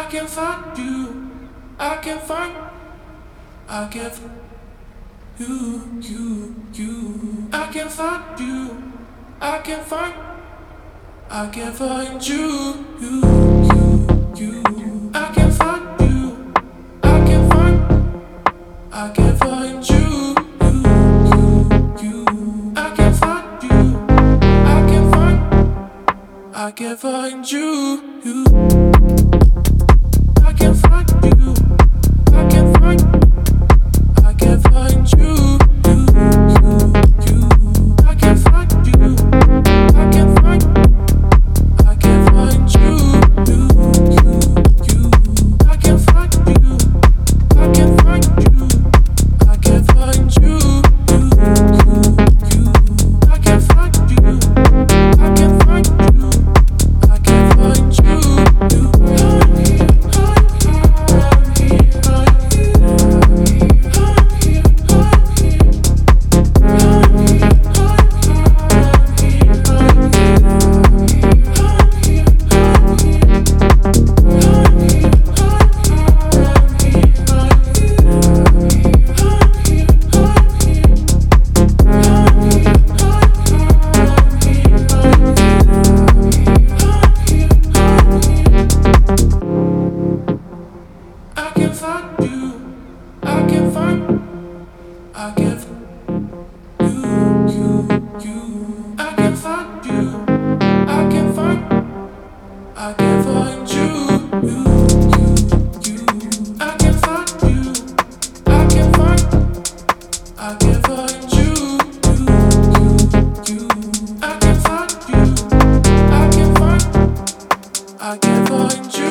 can find you. I can find. I can find you. I can find you. I can find. I can find you. I can find you. I can find. I can find you. I can find you. I can find. I can find you. I can find you. I can find. I can find you. I can find you. I can find. I can find you. I can find you. I can find you. I can find you. I can find you. I can find you. I can find you. I can find you. I can find. I can find you. I can find you. I can find. I can find you. I can find you. I can find. I can find you. I can find you. I can find. I can find you.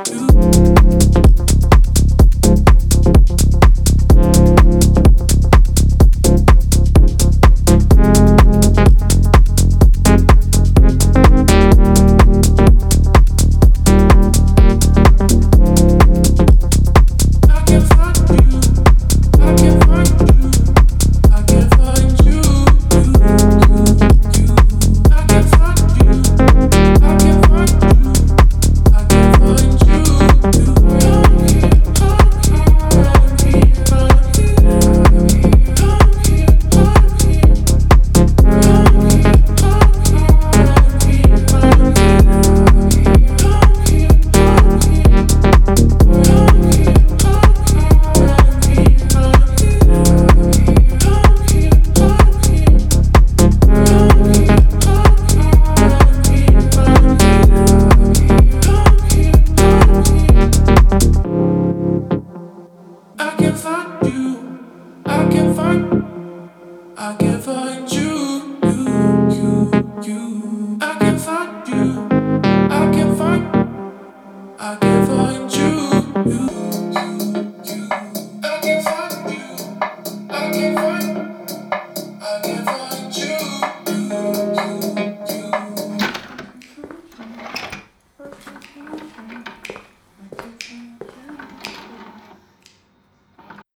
I can find you. I can find. I can find you. I can find you. I can find. I can find you.